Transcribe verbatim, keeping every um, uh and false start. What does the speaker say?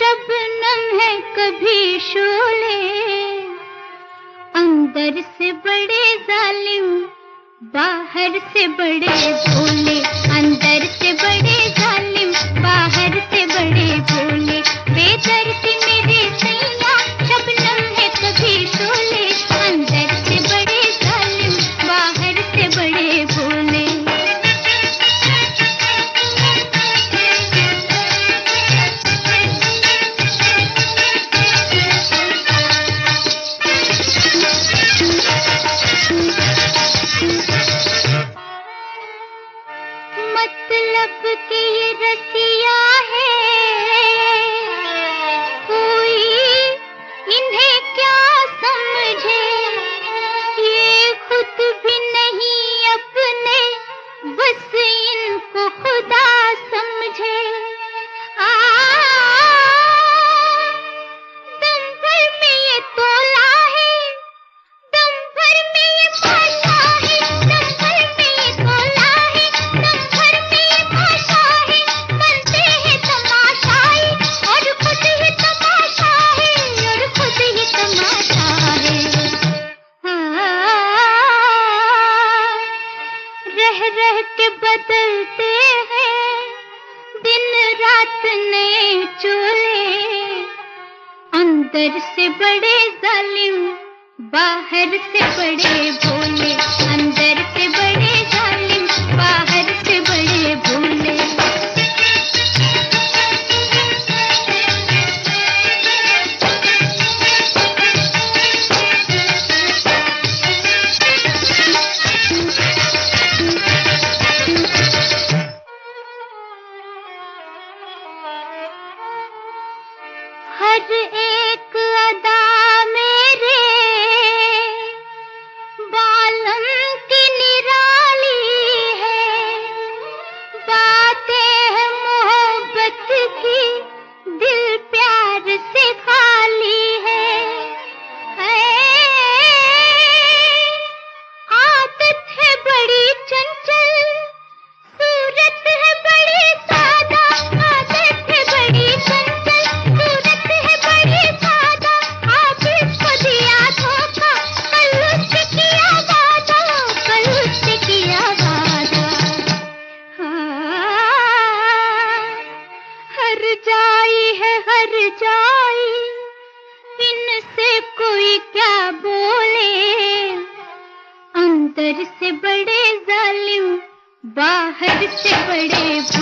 शबनम है कभी शोले, अंदर से बड़े जालिम, बाहर से बड़े भोले। अंदर से बड़े जालिम, बाहर से बड़े भोले। बेदर्दी मेरे सैया, शबनम है कभी शोले, अंदर से बड़े जालिम, बाहर से बड़े भोले। मतलब कि ये रसिया है, कोई इन्हें क्या समझे, ये खुद भी नहीं अपने, बस इनको खुदा समझे। आ, दम भर में ये तोला है, दम भर में ये पाशा है, दम भर में ये तोला है, दम भर में ये पाशा है। बनते हैं तमाशाई और खुद ही तमाशा है, और खुद ही तमाशा है। हाँ, रह रह के बदलते हैं दिन रात नए चोले। अंदर से बड़े जालिम, बाहर से बड़े भोले। अंदर से बड़े जालिम, बाहर से बड़े भोले। हर एक अदा मेरे बालम की निराली है, बातें हैं मोहब्बत की, दिल प्यार से खाली है। है आदत है बड़ी चंचल, सूरत है बड़ी सादा। आदत है बड़ी चंचल, सूरत है बड़ी सादा। आज इसको दिया धोखा, कल उससे किया वादा, कल उससे किया वादा। हाँ, हर जाई है हर जाई, इनसे कोई क्या बोले। अंदर से बड़े जालिम, बाहर से बड़े